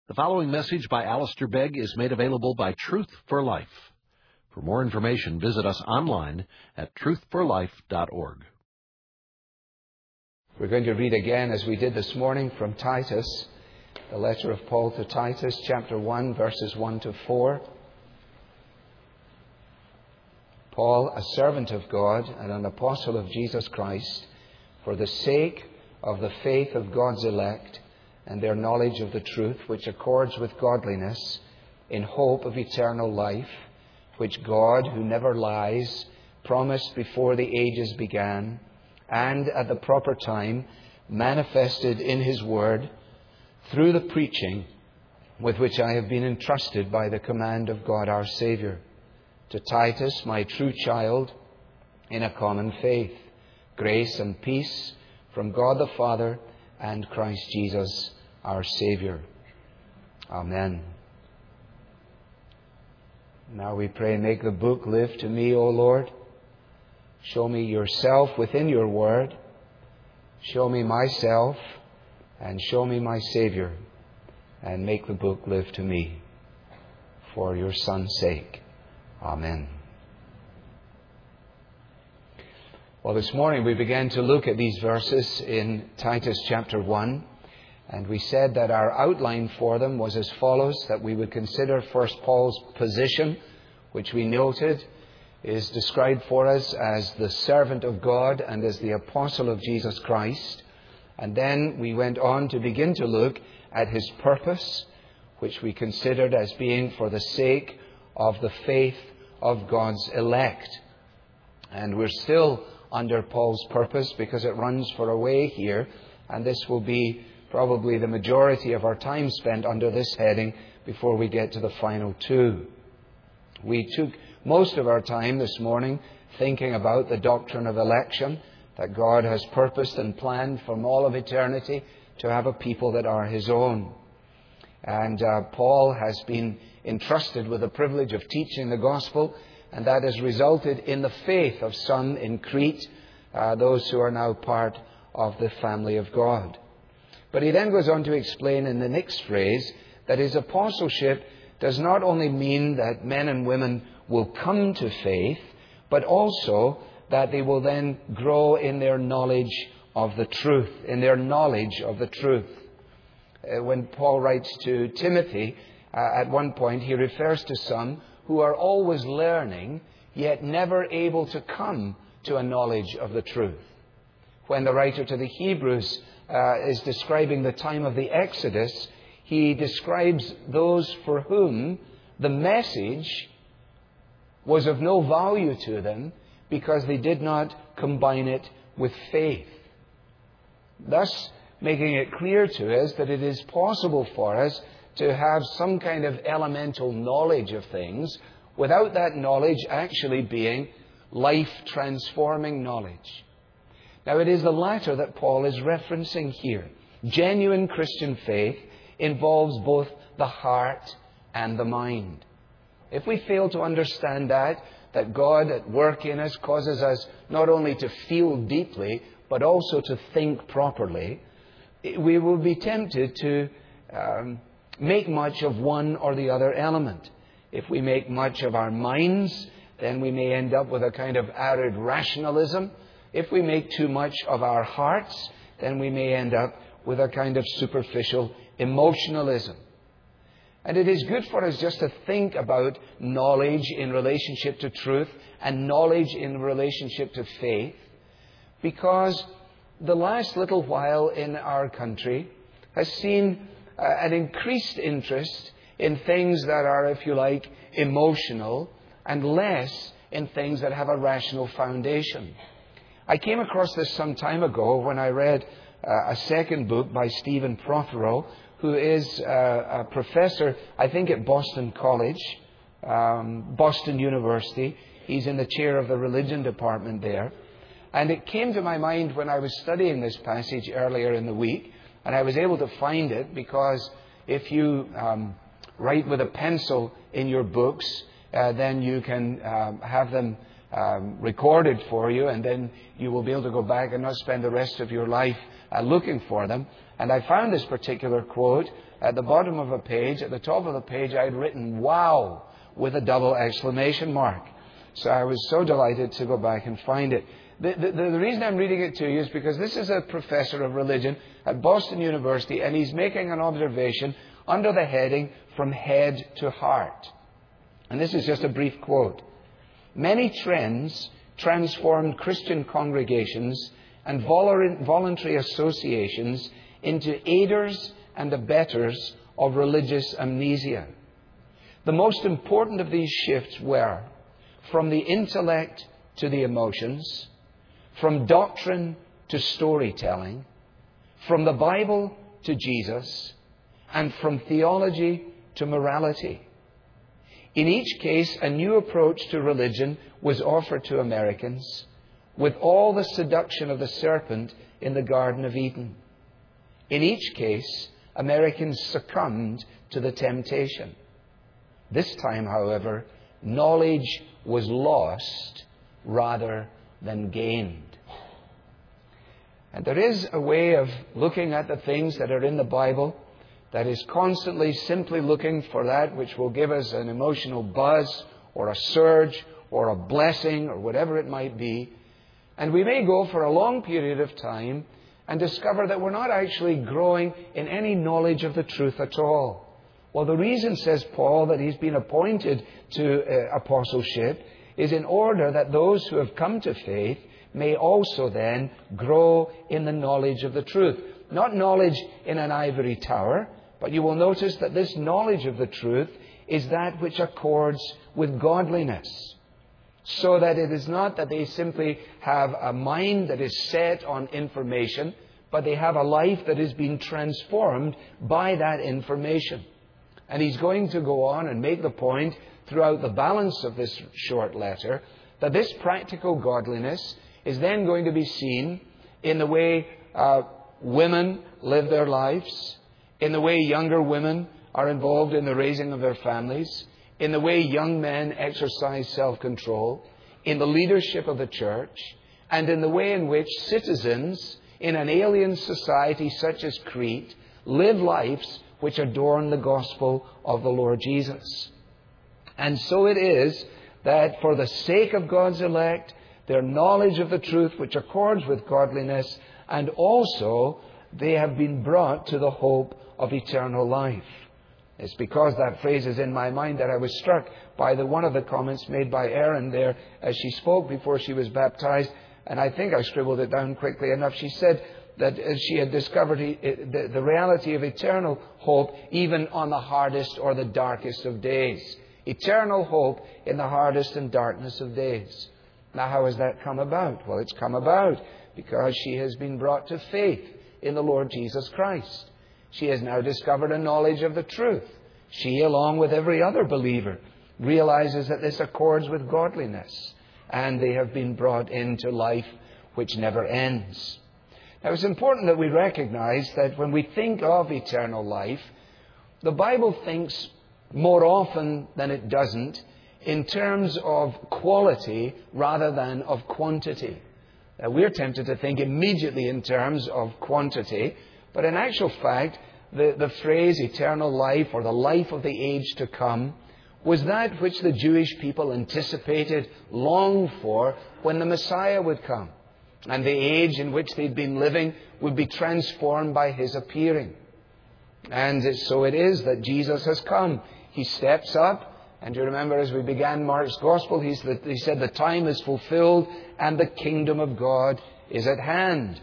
The following message by Alistair Begg is made available by Truth for Life. For more information, visit us online at truthforlife.org. We're going to read again, as we did this morning, from Titus, the letter of Paul to Titus, chapter 1, verses 1 to 4. Paul, a servant of God and an apostle of Jesus Christ, for the sake of the faith of God's elect, and their knowledge of the truth, which accords with godliness, in hope of eternal life, which God, who never lies, promised before the ages began, and at the proper time manifested in His Word, through the preaching with which I have been entrusted by the command of God our Saviour. To Titus, my true child, in a common faith, grace and peace from God the Father and Christ Jesus, our Saviour. Amen. Now we pray, make the book live to me, O Lord. Show me yourself within your word. Show me myself and show me my Saviour. And make the book live to me for your Son's sake. Amen. Well, this morning we began to look at these verses in Titus chapter 1, and we said that our outline for them was as follows, that we would consider first Paul's position, which we noted is described for us as the servant of God and as the apostle of Jesus Christ. And then we went on to begin to look at his purpose, which we considered as being for the sake of the faith of God's elect. And we're still under Paul's purpose because it runs for a way here, and this will be probably the majority of our time spent under this heading before we get to the final two. We took most of our time this morning thinking about the doctrine of election, that God has purposed and planned from all of eternity to have a people that are His own. And Paul has been entrusted with the privilege of teaching the gospel, and that has resulted in the faith of some in Crete, those who are now part of the family of God. But he then goes on to explain in the next phrase that his apostleship does not only mean that men and women will come to faith, but also that they will then grow in their knowledge of the truth, When Paul writes to Timothy, at one point he refers to some who are always learning, yet never able to come to a knowledge of the truth. When the writer to the Hebrews is describing the time of the Exodus, he describes those for whom the message was of no value to them because they did not combine it with faith. Thus, making it clear to us that it is possible for us to have some kind of elemental knowledge of things without that knowledge actually being life-transforming knowledge. Now, it is the latter that Paul is referencing here. Genuine Christian faith involves both the heart and the mind. If we fail to understand that God at work in us causes us not only to feel deeply, but also to think properly, we will be tempted to make much of one or the other element. If we make much of our minds, then we may end up with a kind of arid rationalism. If we make too much of our hearts, then we may end up with a kind of superficial emotionalism. And it is good for us just to think about knowledge in relationship to truth and knowledge in relationship to faith, because the last little while in our country has seen an increased interest in things that are, if you like, emotional, and less in things that have a rational foundation. I came across this some time ago when I read a second book by Stephen Prothero, who is a professor, I think, at Boston College, Boston University. He's in the chair of the religion department there. And it came to my mind when I was studying this passage earlier in the week, and I was able to find it because if you write with a pencil in your books, then you can have them recorded for you, and then you will be able to go back and not spend the rest of your life looking for them. And I found this particular quote at the bottom of a page, at the top of the page, I had written, "Wow," with a double exclamation mark. So I was so delighted to go back and find it. The reason I'm reading it to you is because this is a professor of religion at Boston University, and he's making an observation under the heading, "From Head to Heart." And this is just a brief quote. "Many trends transformed Christian congregations and voluntary associations into aiders and abettors of religious amnesia. The most important of these shifts were from the intellect to the emotions, from doctrine to storytelling, from the Bible to Jesus, and from theology to morality. In each case, a new approach to religion was offered to Americans, with all the seduction of the serpent in the Garden of Eden. In each case, Americans succumbed to the temptation. This time, however, knowledge was lost rather than gained." And there is a way of looking at the things that are in the Bible that is constantly simply looking for that which will give us an emotional buzz or a surge or a blessing or whatever it might be. And we may go for a long period of time and discover that we're not actually growing in any knowledge of the truth at all. Well, the reason, says Paul, that he's been appointed to apostleship is in order that those who have come to faith may also then grow in the knowledge of the truth. Not knowledge in an ivory tower, but you will notice that this knowledge of the truth is that which accords with godliness. So that it is not that they simply have a mind that is set on information, but they have a life that is being transformed by that information. And he's going to go on and make the point throughout the balance of this short letter that this practical godliness is then going to be seen in the way women live their lives, in the way younger women are involved in the raising of their families, in the way young men exercise self-control, in the leadership of the church, and in the way in which citizens in an alien society such as Crete live lives which adorn the gospel of the Lord Jesus. And so it is that for the sake of God's elect, their knowledge of the truth which accords with godliness, and also they have been brought to the hope of eternal life. It's because that phrase is in my mind that I was struck by one of the comments made by Erin there as she spoke before she was baptized. And I think I scribbled it down quickly enough. She said that she had discovered the reality of eternal hope even on the hardest or the darkest of days. Eternal hope in the hardest and darkness of days. Now, how has that come about? Well, it's come about because she has been brought to faith in the Lord Jesus Christ. She has now discovered a knowledge of the truth. She, along with every other believer, realizes that this accords with godliness, and they have been brought into life which never ends. Now, it's important that we recognize that when we think of eternal life, the Bible thinks more often than it doesn't in terms of quality rather than of quantity. We're tempted to think immediately in terms of quantity, but in actual fact, the phrase eternal life or the life of the age to come was that which the Jewish people anticipated, longed for when the Messiah would come. And the age in which they'd been living would be transformed by His appearing. And so it is that Jesus has come. He steps up. And you remember as we began Mark's Gospel, he said the time is fulfilled and the kingdom of God is at hand.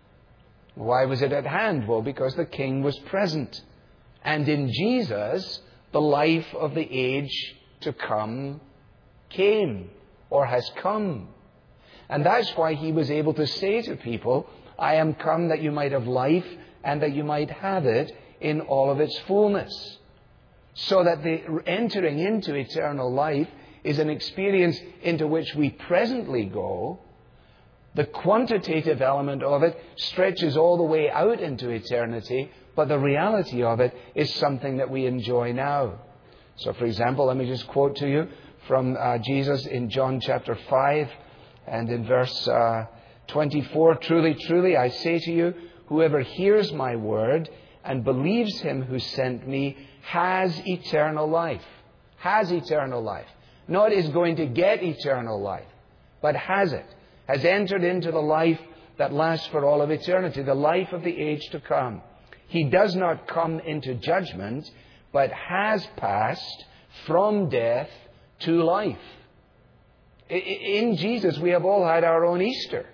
Why was it at hand? Well, because the King was present. And in Jesus, the life of the age to come came or has come. And that's why He was able to say to people, I am come that you might have life and that you might have it in all of its fullness. So that the entering into eternal life is an experience into which we presently go. The quantitative element of it stretches all the way out into eternity, but the reality of it is something that we enjoy now. So, for example, let me just quote to you from Jesus in John chapter 5 and in verse 24. Truly, truly, I say to you, whoever hears my word and believes him who sent me has eternal life. Has eternal life. Not is going to get eternal life, but has it. Has entered into the life that lasts for all of eternity, the life of the age to come. He does not come into judgment, but has passed from death to life. In Jesus, we have all had our own Easter.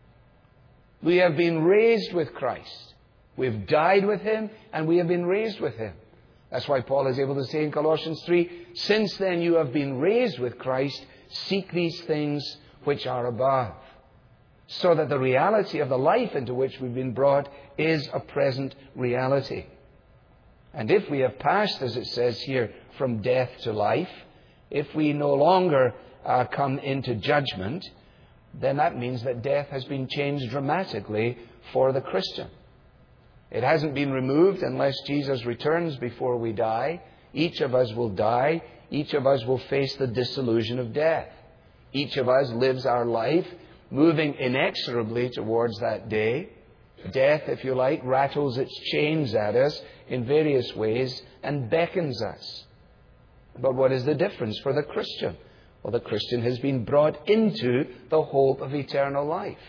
We have been raised with Christ. We've died with him, and we have been raised with him. That's why Paul is able to say in Colossians 3, since then you have been raised with Christ, seek these things which are above. So that the reality of the life into which we've been brought is a present reality. And if we have passed, as it says here, from death to life, if we no longer come into judgment, then that means that death has been changed dramatically for the Christian. It hasn't been removed unless Jesus returns before we die. Each of us will die. Each of us will face the disillusion of death. Each of us lives our life moving inexorably towards that day. Death, if you like, rattles its chains at us in various ways and beckons us. But what is the difference for the Christian? Well, the Christian has been brought into the hope of eternal life.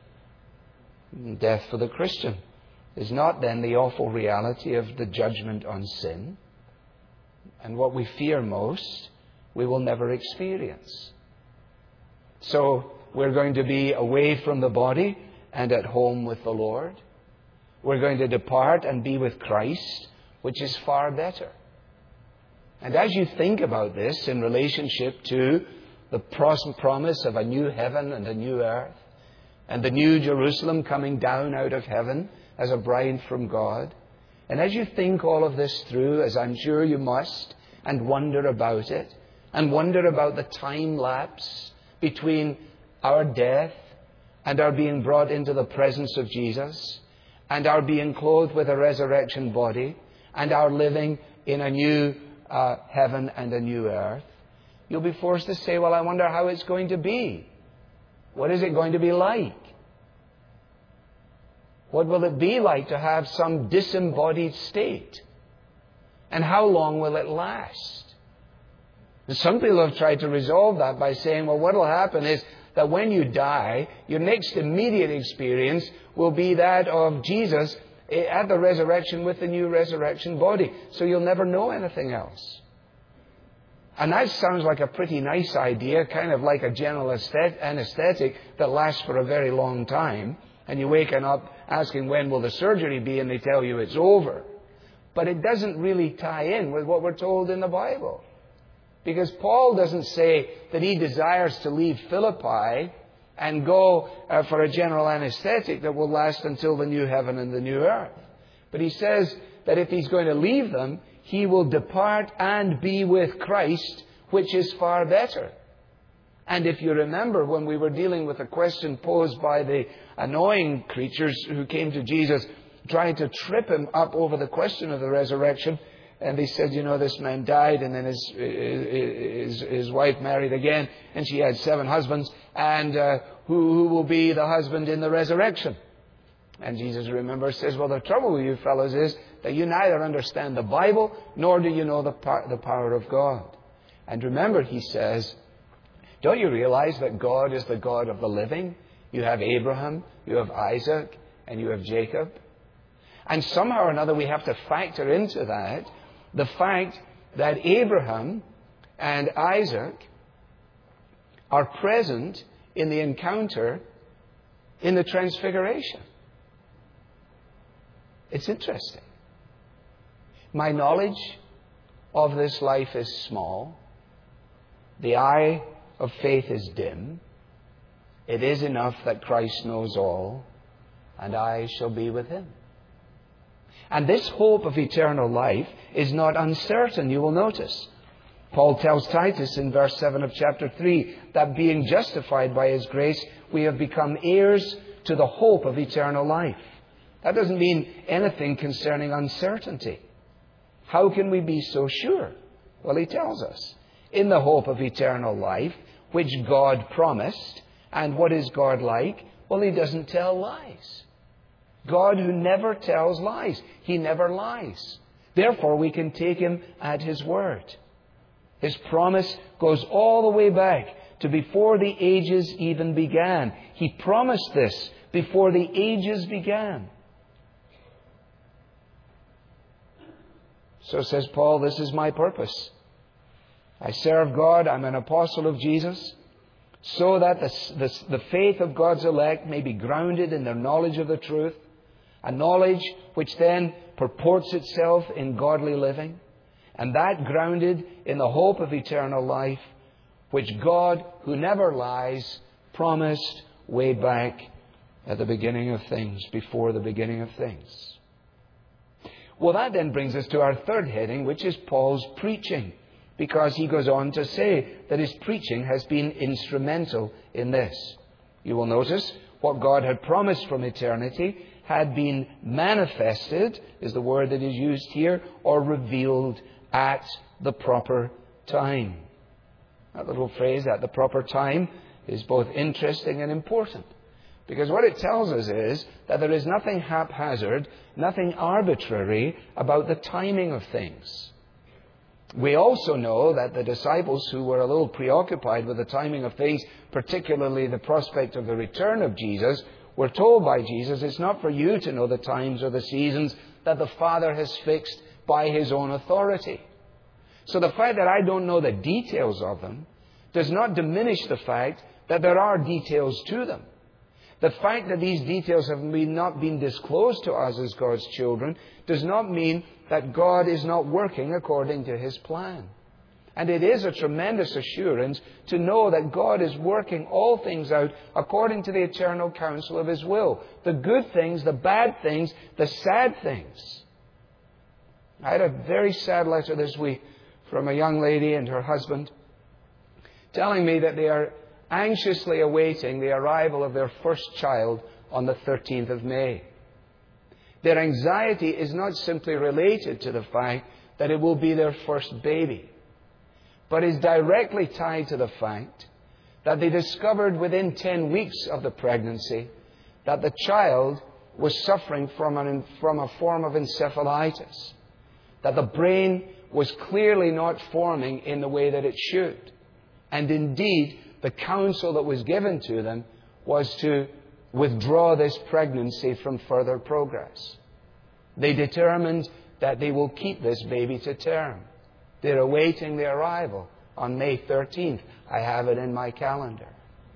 Death for the Christian is not then the awful reality of the judgment on sin. And what we fear most, we will never experience. So we're going to be away from the body and at home with the Lord. We're going to depart and be with Christ, which is far better. And as you think about this in relationship to the promise of a new heaven and a new earth, and the new Jerusalem coming down out of heaven as a bride from God, and as you think all of this through, as I'm sure you must, and wonder about it, and wonder about the time lapse between our death and our being brought into the presence of Jesus, and our being clothed with a resurrection body, and our living in a new heaven and a new earth, you'll be forced to say, well, I wonder how it's going to be. What is it going to be like? What will it be like to have some disembodied state? And how long will it last? And some people have tried to resolve that by saying, well, what will happen is that when you die, your next immediate experience will be that of Jesus at the resurrection with the new resurrection body. So you'll never know anything else. And that sounds like a pretty nice idea, kind of like a general anesthetic that lasts for a very long time. And you wake up asking, when will the surgery be? And they tell you it's over. But it doesn't really tie in with what we're told in the Bible. Because Paul doesn't say that he desires to leave Philippi and go for a general anesthetic that will last until the new heaven and the new earth. But he says that if he's going to leave them, he will depart and be with Christ, which is far better. And if you remember when we were dealing with the question posed by the annoying creatures who came to Jesus trying to trip him up over the question of the resurrection, and they said, this man died, and then his wife married again, and she had 7 husbands, and who will be the husband in the resurrection? And Jesus, remember, says, well, the trouble with you fellows is that you neither understand the Bible, nor do you know the power of God. And remember, he says, don't you realize that God is the God of the living? You have Abraham, you have Isaac, and you have Jacob. And somehow or another we have to factor into that the fact that Abraham and Isaac are present in the encounter in the Transfiguration. It's interesting. My knowledge of this life is small. The eye of faith is dim. It is enough that Christ knows all, and I shall be with him. And this hope of eternal life is not uncertain, you will notice. Paul tells Titus in verse 7 of chapter 3 that being justified by his grace, we have become heirs to the hope of eternal life. That doesn't mean anything concerning uncertainty. How can we be so sure? Well, he tells us, in the hope of eternal life, which God promised. And what is God like? Well, he doesn't tell lies. God who never tells lies. He never lies. Therefore, we can take Him at His word. His promise goes all the way back to before the ages even began. He promised this before the ages began. So says Paul, this is my purpose. I serve God, I'm an apostle of Jesus, so that the faith of God's elect may be grounded in their knowledge of the truth, a knowledge which then purports itself in godly living, and that grounded in the hope of eternal life, which God, who never lies, promised way back at the beginning of things, before the beginning of things. Well, that then brings us to our third heading, which is Paul's preaching, because he goes on to say that his preaching has been instrumental in this. You will notice what God had promised from eternity had been manifested, is the word that is used here, or revealed at the proper time. That little phrase, at the proper time, is both interesting and important. Because what it tells us is that there is nothing haphazard, nothing arbitrary about the timing of things. We also know that the disciples who were a little preoccupied with the timing of things, particularly the prospect of the return of Jesus, were told by Jesus, it's not for you to know the times or the seasons that the Father has fixed by His own authority. So the fact that I don't know the details of them does not diminish the fact that there are details to them. The fact that these details have not been disclosed to us as God's children does not mean that God is not working according to His plan. And it is a tremendous assurance to know that God is working all things out according to the eternal counsel of His will. The good things, the bad things, the sad things. I had a very sad letter this week from a young lady and her husband telling me that they are anxiously awaiting the arrival of their first child on the 13th of May. Their anxiety is not simply related to the fact that it will be their first baby, but is directly tied to the fact that they discovered within 10 weeks of the pregnancy that the child was suffering from a form of encephalitis, that the brain was clearly not forming in the way that it should. And indeed, the counsel that was given to them was to withdraw this pregnancy from further progress. They determined that they will keep this baby to term. They're awaiting the arrival on May 13th. I have it in my calendar.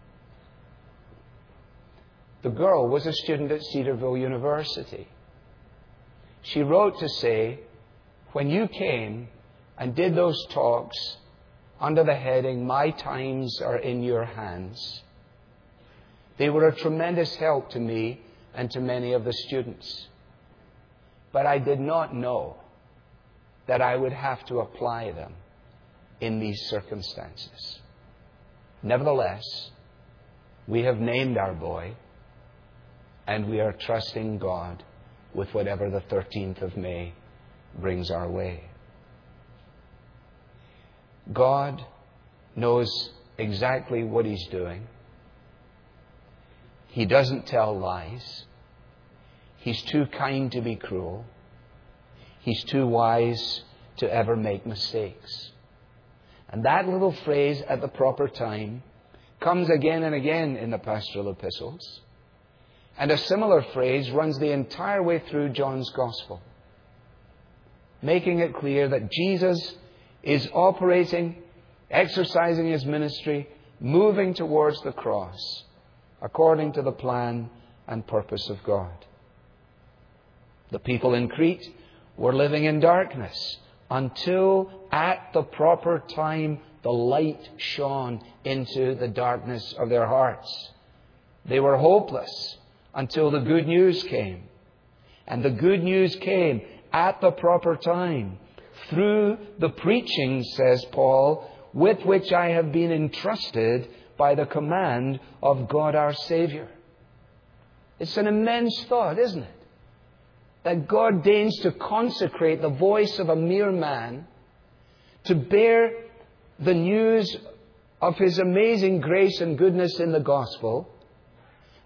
The girl was a student at Cedarville University. She wrote to say, when you came and did those talks under the heading, My Times Are in Your Hands, they were a tremendous help to me and to many of the students. But I did not know that I would have to apply them in these circumstances. Nevertheless, we have named our boy, and we are trusting God with whatever the 13th of May brings our way. God knows exactly what He's doing. He doesn't tell lies. He's too kind to be cruel. He's too wise to ever make mistakes. And that little phrase, at the proper time, comes again and again in the pastoral epistles. And a similar phrase runs the entire way through John's Gospel, making it clear that Jesus is operating, exercising His ministry, moving towards the cross, according to the plan and purpose of God. The people in Crete were living in darkness until at the proper time the light shone into the darkness of their hearts. They were hopeless until the good news came. And the good news came at the proper time through the preaching, says Paul, with which I have been entrusted by the command of God our Savior. It's an immense thought, isn't it? That God deigns to consecrate the voice of a mere man to bear the news of His amazing grace and goodness in the gospel,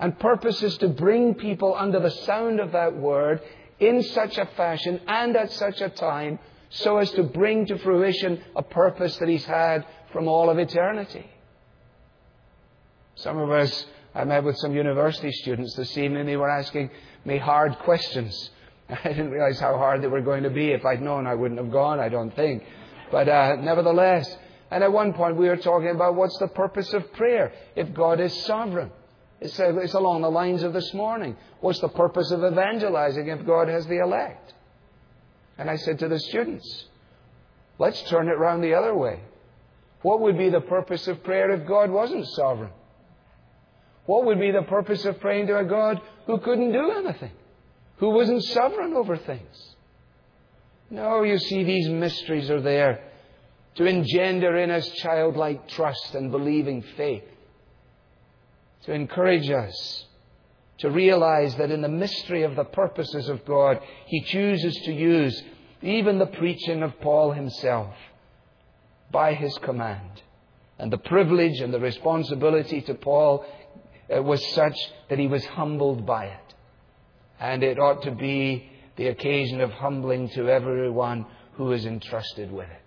and purposes to bring people under the sound of that word in such a fashion and at such a time so as to bring to fruition a purpose that He's had from all of eternity. Some of us, I met with some university students this evening. They were asking me hard questions. I didn't realize how hard they were going to be. If I'd known, I wouldn't have gone, I don't think. But nevertheless, and at one point we were talking about what's the purpose of prayer if God is sovereign. It's along the lines of this morning. What's the purpose of evangelizing if God has the elect? And I said to the students, let's turn it round the other way. What would be the purpose of prayer if God wasn't sovereign? What would be the purpose of praying to a God who couldn't do anything? Who wasn't sovereign over things? No, you see, these mysteries are there to engender in us childlike trust and believing faith. To encourage us to realize that in the mystery of the purposes of God, He chooses to use even the preaching of Paul himself by His command. And the privilege and the responsibility to Paul was such that he was humbled by it. And it ought to be the occasion of humbling to everyone who is entrusted with it.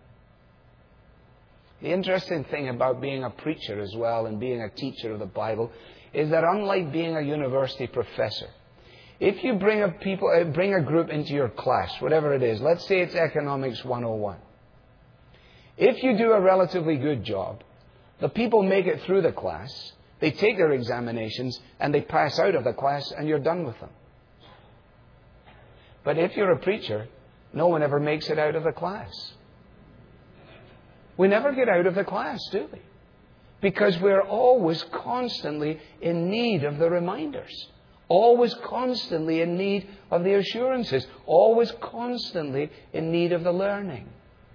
The interesting thing about being a preacher as well and being a teacher of the Bible is that unlike being a university professor, if you bring a group into your class, whatever it is, let's say it's Economics 101. If you do a relatively good job, the people make it through the class, they take their examinations, and they pass out of the class, and you're done with them. But if you're a preacher, no one ever makes it out of the class. We never get out of the class, do we? Because we're always constantly in need of the reminders. Always constantly in need of the assurances. Always constantly in need of the learning.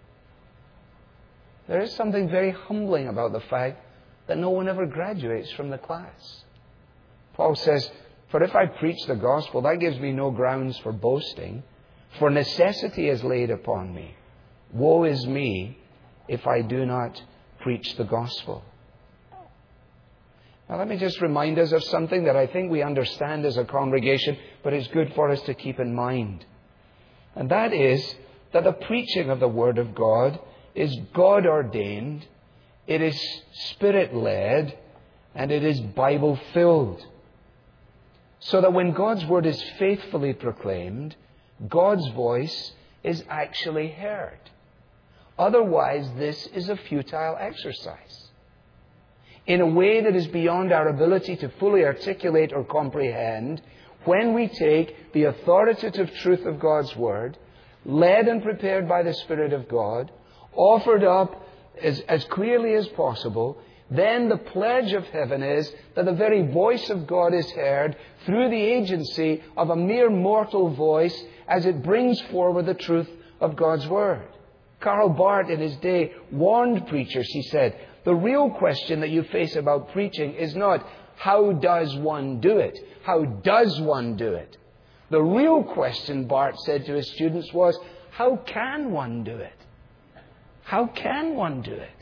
There is something very humbling about the fact that no one ever graduates from the class. Paul says, "For if I preach the gospel, that gives me no grounds for boasting, for necessity is laid upon me. Woe is me if I do not preach the gospel." Now let me just remind us of something that I think we understand as a congregation, but it's good for us to keep in mind. And that is that the preaching of the Word of God is God-ordained, it is Spirit-led, and it is Bible-filled. So that when God's Word is faithfully proclaimed, God's voice is actually heard. Otherwise, this is a futile exercise. In a way that is beyond our ability to fully articulate or comprehend, when we take the authoritative truth of God's Word, led and prepared by the Spirit of God, offered up as clearly as possible, then the pledge of heaven is that the very voice of God is heard through the agency of a mere mortal voice as it brings forward the truth of God's Word. Karl Barth in his day warned preachers. He said, the real question that you face about preaching is not, how does one do it? How does one do it? The real question, Barth said to his students, was, how can one do it? How can one do it?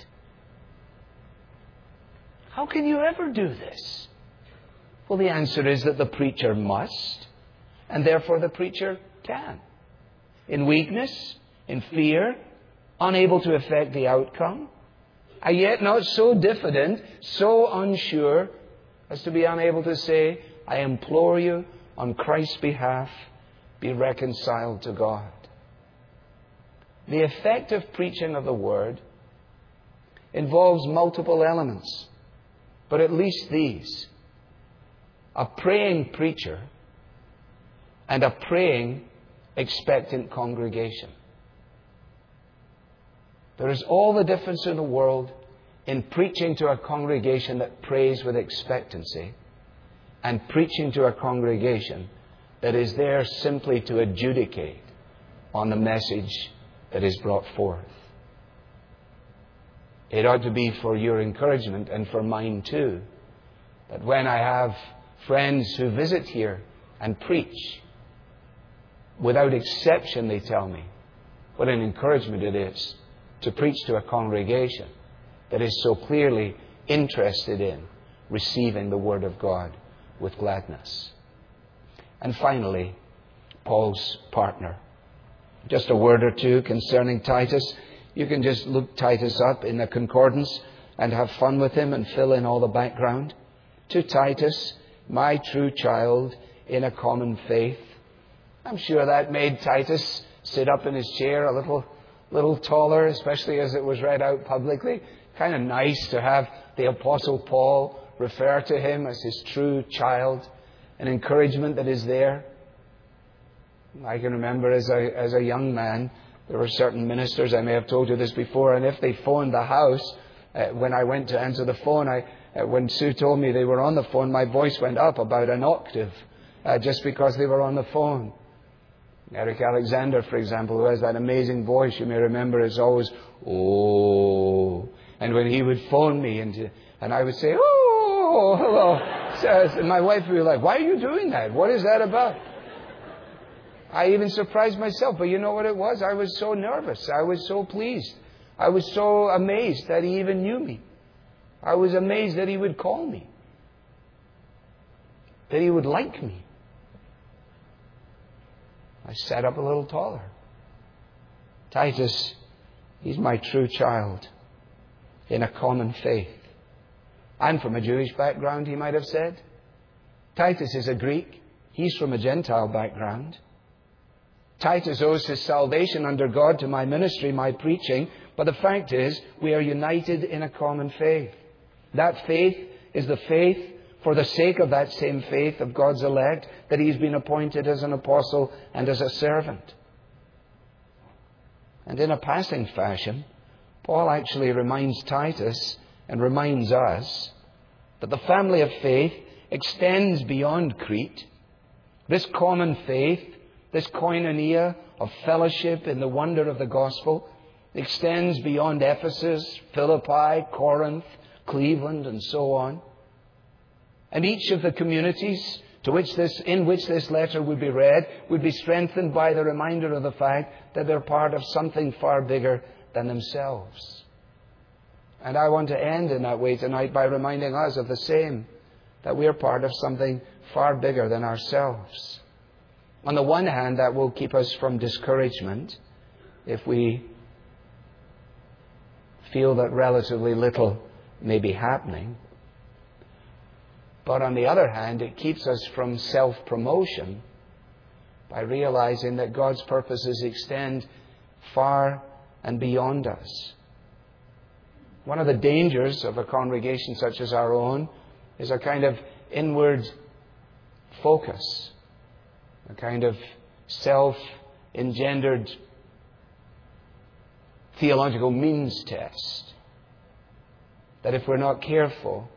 How can you ever do this? Well, the answer is that the preacher must, and therefore the preacher can. In weakness, in fear, unable to affect the outcome, and yet not so diffident, so unsure as to be unable to say, I implore you on Christ's behalf, be reconciled to God. The effective preaching of the Word involves multiple elements, but at least these: a praying preacher and a praying, expectant congregation. There is all the difference in the world in preaching to a congregation that prays with expectancy and preaching to a congregation that is there simply to adjudicate on the message that is brought forth. It ought to be for your encouragement and for mine too, that when I have friends who visit here and preach, without exception they tell me what an encouragement it is to preach to a congregation that is so clearly interested in receiving the Word of God with gladness. And finally, Paul's partner. Just a word or two concerning Titus. You can just look Titus up in the concordance and have fun with him and fill in all the background. To Titus, my true child in a common faith. I'm sure that made Titus sit up in his chair a little taller, especially as it was read out publicly. Kind of nice to have the Apostle Paul refer to him as his true child. An encouragement that is there. I can remember as a young man, there were certain ministers, I may have told you this before, and if they phoned the house, when I went to answer the phone, when Sue told me they were on the phone, my voice went up about an octave, just because they were on the phone. Eric Alexander, for example, who has that amazing voice, you may remember, is always, oh. And when he would phone me, and I would say, oh, hello. So my wife would be like, why are you doing that? What is that about? I even surprised myself, but you know what it was? I was so nervous. I was so pleased. I was so amazed that he even knew me. I was amazed that he would call me. That he would like me. I sat up a little taller. Titus, he's my true child in a common faith. I'm from a Jewish background, he might have said. Titus is a Greek. He's from a Gentile background. Titus owes his salvation under God to my ministry, my preaching. But the fact is, we are united in a common faith. That faith is the faith, for the sake of that same faith of God's elect, that he's been appointed as an apostle and as a servant. And in a passing fashion, Paul actually reminds Titus and reminds us that the family of faith extends beyond Crete. This common faith, this koinonia of fellowship in the wonder of the gospel, extends beyond Ephesus, Philippi, Corinth, Cleveland, and so on. And each of the communities in which this letter would be read would be strengthened by the reminder of the fact that they're part of something far bigger than themselves. And I want to end in that way tonight by reminding us of the same, that we are part of something far bigger than ourselves. On the one hand, that will keep us from discouragement if we feel that relatively little may be happening. But on the other hand, it keeps us from self-promotion by realizing that God's purposes extend far and beyond us. One of the dangers of a congregation such as our own is a kind of inward focus, a kind of self-engendered theological means test. That if we're not careful,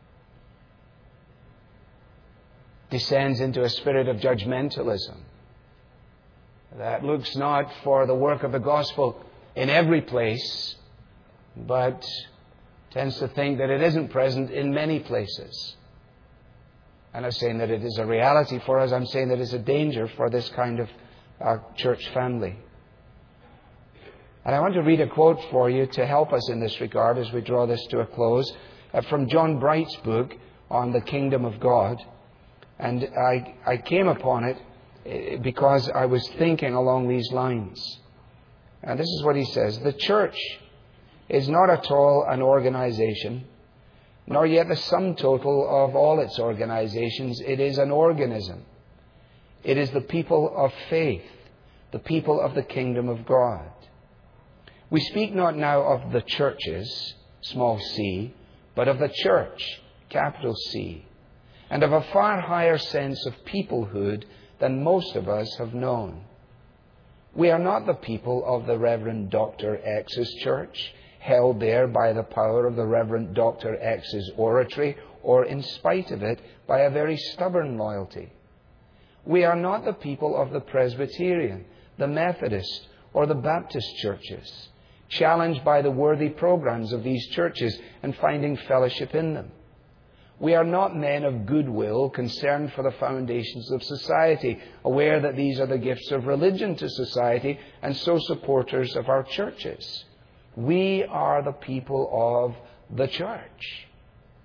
descends into a spirit of judgmentalism that looks not for the work of the gospel in every place, but tends to think that it isn't present in many places. I'm not saying that it is a reality for us. I'm saying that it's a danger for this kind of church family. And I want to read a quote for you to help us in this regard as we draw this to a close, from John Bright's book on the Kingdom of God. And I came upon it because I was thinking along these lines. And this is what he says. The church is not at all an organization, nor yet the sum total of all its organizations. It is an organism. It is the people of faith, the people of the kingdom of God. We speak not now of the churches, small c, but of the church, capital C, and of a far higher sense of peoplehood than most of us have known. We are not the people of the Reverend Dr. X's church, held there by the power of the Reverend Dr. X's oratory, or in spite of it, by a very stubborn loyalty. We are not the people of the Presbyterian, the Methodist, or the Baptist churches, challenged by the worthy programs of these churches and finding fellowship in them. We are not men of goodwill concerned for the foundations of society, aware that these are the gifts of religion to society and so supporters of our churches. We are the people of the church.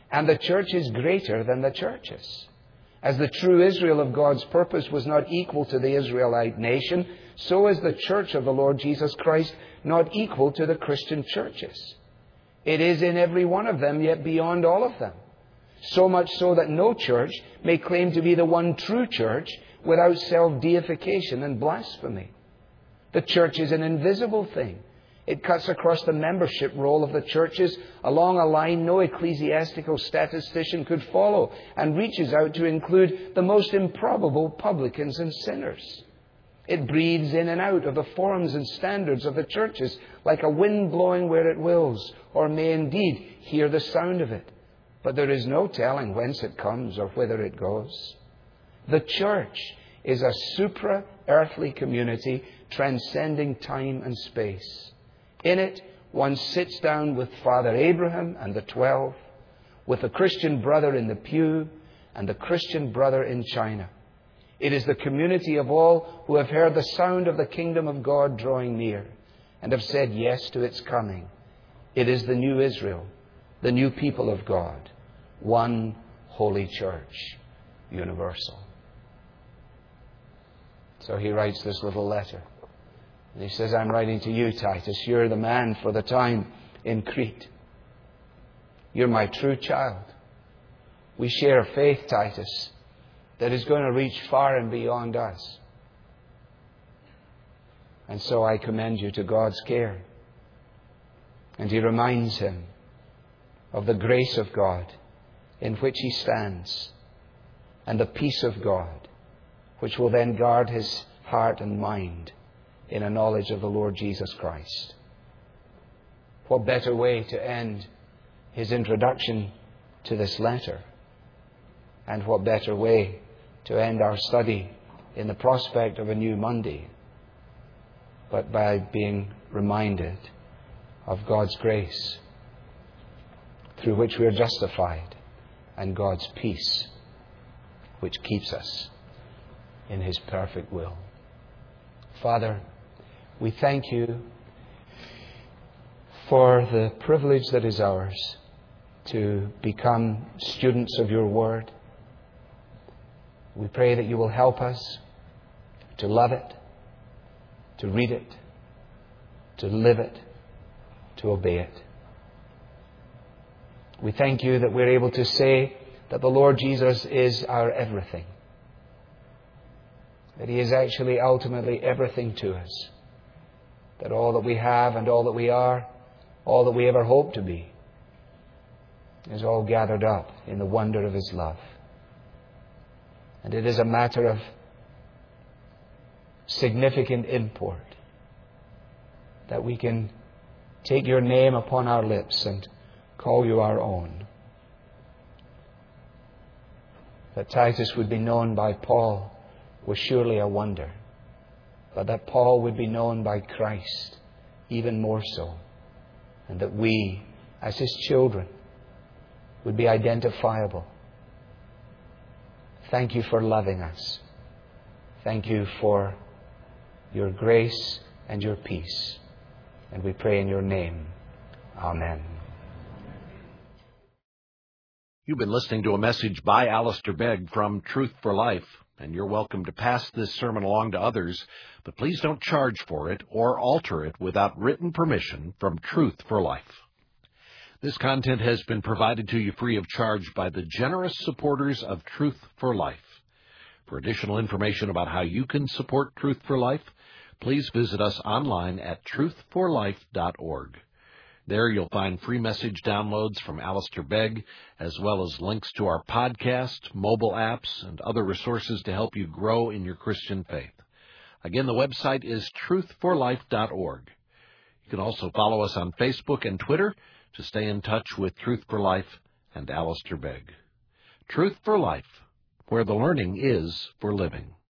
And the church is greater than the churches. As the true Israel of God's purpose was not equal to the Israelite nation, so is the church of the Lord Jesus Christ not equal to the Christian churches. It is in every one of them, yet beyond all of them. So much so that no church may claim to be the one true church without self-deification and blasphemy. The church is an invisible thing. It cuts across the membership roll of the churches along a line no ecclesiastical statistician could follow, and reaches out to include the most improbable publicans and sinners. It breathes in and out of the forms and standards of the churches like a wind blowing where it wills, or may indeed hear the sound of it. But there is no telling whence it comes or whither it goes. The church is a supra-earthly community transcending time and space. In it, one sits down with Father Abraham and the 12, with the Christian brother in the pew and the Christian brother in China. It is the community of all who have heard the sound of the kingdom of God drawing near and have said yes to its coming. It is the new Israel, the new people of God, one holy church, universal. So he writes this little letter. And he says, I'm writing to you, Titus. You're the man for the time in Crete. You're my true child. We share faith, Titus, that is going to reach far and beyond us. And so I commend you to God's care. And he reminds him of the grace of God in which he stands, and the peace of God, which will then guard his heart and mind in a knowledge of the Lord Jesus Christ. What better way to end his introduction to this letter? And what better way to end our study in the prospect of a new Monday, but by being reminded of God's grace, through which we are justified, and God's peace, which keeps us in his perfect will. Father, we thank you for the privilege that is ours to become students of your word. We pray that you will help us to love it, to read it, to live it, to obey it. We thank you that we're able to say that the Lord Jesus is our everything, that he is actually ultimately everything to us, that all that we have and all that we are, all that we ever hope to be, is all gathered up in the wonder of his love. And it is a matter of significant import that we can take your name upon our lips and call you our own. That Titus would be known by Paul was surely a wonder, but that Paul would be known by Christ even more so, and that we, as his children, would be identifiable. Thank you for loving us. Thank you for your grace and your peace. And we pray in your name. Amen. You've been listening to a message by Alistair Begg from Truth for Life, and you're welcome to pass this sermon along to others, but please don't charge for it or alter it without written permission from Truth for Life. This content has been provided to you free of charge by the generous supporters of Truth for Life. For additional information about how you can support Truth for Life, please visit us online at truthforlife.org. There you'll find free message downloads from Alistair Begg, as well as links to our podcast, mobile apps, and other resources to help you grow in your Christian faith. Again, the website is truthforlife.org. You can also follow us on Facebook and Twitter to stay in touch with Truth for Life and Alistair Begg. Truth for Life, where the learning is for living.